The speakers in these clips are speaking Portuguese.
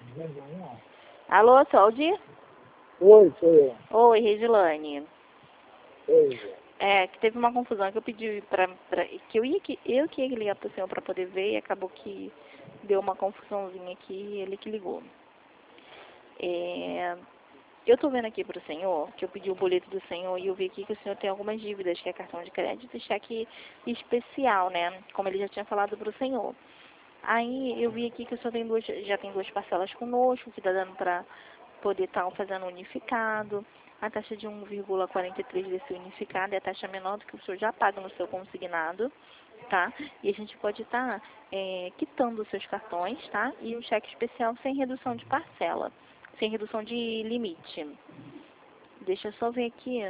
Alô, Soldi? Oi, sou eu. Oi, Resilane. Oi. Que teve uma confusão que eu pedi que eu que ia ligar pro senhor para poder ver e acabou que deu uma confusãozinha aqui e ele que ligou. Eu tô vendo aqui pro senhor, que eu pedi o boleto do senhor e eu vi aqui que o senhor tem algumas dívidas, que é cartão de crédito e cheque especial, né? Como ele já tinha falado pro senhor. Aí eu vi aqui que o senhor já tem duas parcelas conosco, que tá dando pra poder estar fazendo unificado. A taxa de 1,43 desse unificado é a taxa menor do que o senhor já paga no seu consignado, tá? E a gente pode estar quitando os seus cartões, tá? E o cheque especial sem redução de parcela, sem redução de limite. Deixa eu só ver aqui.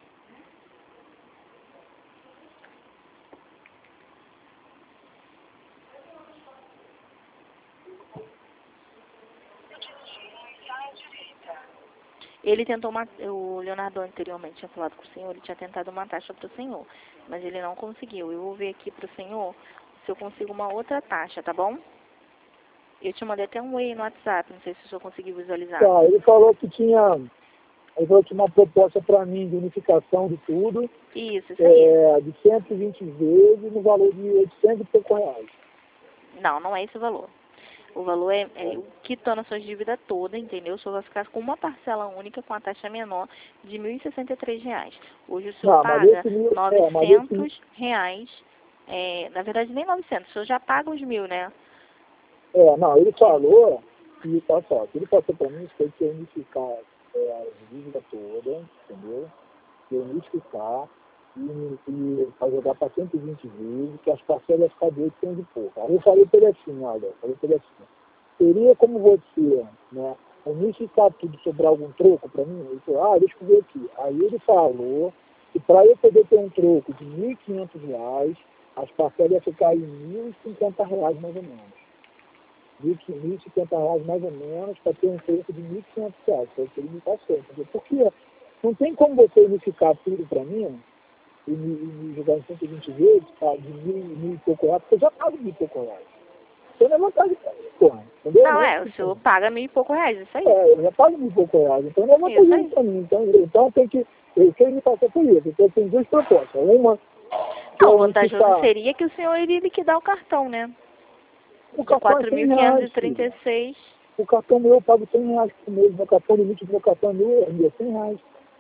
Ele tentou o Leonardo anteriormente tinha falado com o senhor, ele tinha tentado uma taxa para o senhor, mas ele não conseguiu. Eu vou ver aqui para o senhor se eu consigo uma outra taxa, tá bom? Eu te mandei até um e-mail no WhatsApp, não sei se o senhor conseguiu visualizar. Tá, ele falou que tinha uma proposta para mim de unificação de tudo. Isso aí. De 120 vezes no valor de 800 e pouco reais. Não é esse o valor. O valor é quitando a sua dívida toda, entendeu? O senhor vai ficar com uma parcela única com a taxa menor de R$ 1.063. Hoje o senhor paga R$ 900. Na verdade, nem 900. O senhor já paga os 1.000, né? Ele falou que, tá só, que ele passou para mim foi que eu unificar a dívida toda, entendeu? Que eu unificar e para jogar para 120 vezes, que as parcelas ficam de 800 e pouco. Aí eu falei para ele assim, olha, seria como você, né, unificar tudo, sobrar algum troco para mim? Ele falou, deixa eu ver aqui. Aí ele falou que para eu poder ter um troco de R$ 1.500, as parcelas iam ficar em R$ 1.050 mais ou menos. R$ 1.050 mais ou menos para ter um troco de R$ 1.500. Foi o que ele me passou, entendeu? Porque não tem como você unificar tudo para mim e me jogar em 120 vezes, tá, de mil e pouco reais, porque eu já pago R$ 1.000 e pouco reais. Então não é vantagem para mim, porra. Entendeu? O senhor paga R$ 1.000 e pouco, isso aí. Eu já pago R$ 1.000 e pouco, então não é vantagem para mim. Então tem que. O que ele me passou foi isso. Então tem duas propostas. Uma. O vantajoso seria que o senhor iria liquidar o cartão, né? O cartão é 4.536. O cartão meu eu pago R$ 100 por mês. Meu cartão limite do meu cartão é R$ 100.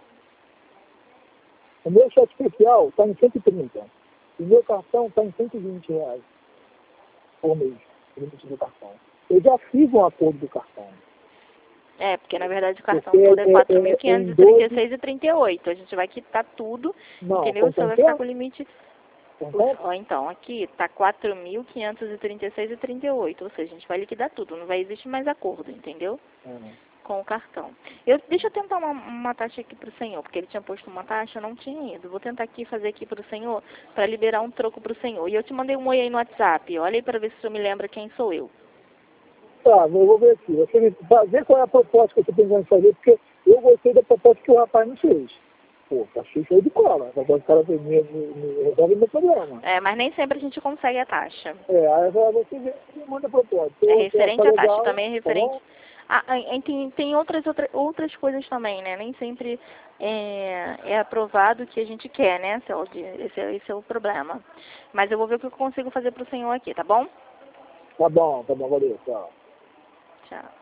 O meu cheque especial está em 130. O meu cartão está em R$ 120 por mês, o limite do cartão. Eu já fiz um acordo do cartão. Porque na verdade o cartão todo é 4.536,38. A gente vai quitar tudo, entendeu? Você vai ficar com o limite. Então, aqui está 4.536,38. Ou seja, a gente vai liquidar tudo, não vai existir mais acordo, entendeu? Com o cartão. Deixa eu tentar uma taxa aqui para o senhor, porque ele tinha posto uma taxa, eu não tinha ido. Vou tentar aqui fazer aqui para o senhor, para liberar um troco para o senhor. E eu te mandei um oi aí no WhatsApp. Olha aí para ver se o senhor me lembra quem sou eu. Tá, eu vou ver aqui. Você ver qual é a proposta que eu estou pensando em fazer, porque eu gostei da proposta que o rapaz me fez. Pô, tá cheio de cola. Agora o cara me resolve meu problema. Mas nem sempre a gente consegue a taxa. Aí você me manda a proposta. É referente à taxa, também é referente. Tem outras coisas também, né? Nem sempre é aprovado o que a gente quer, né, Celso? Esse é o problema. Mas eu vou ver o que eu consigo fazer para o senhor aqui, tá bom? Tá bom, valeu, tchau. Tchau.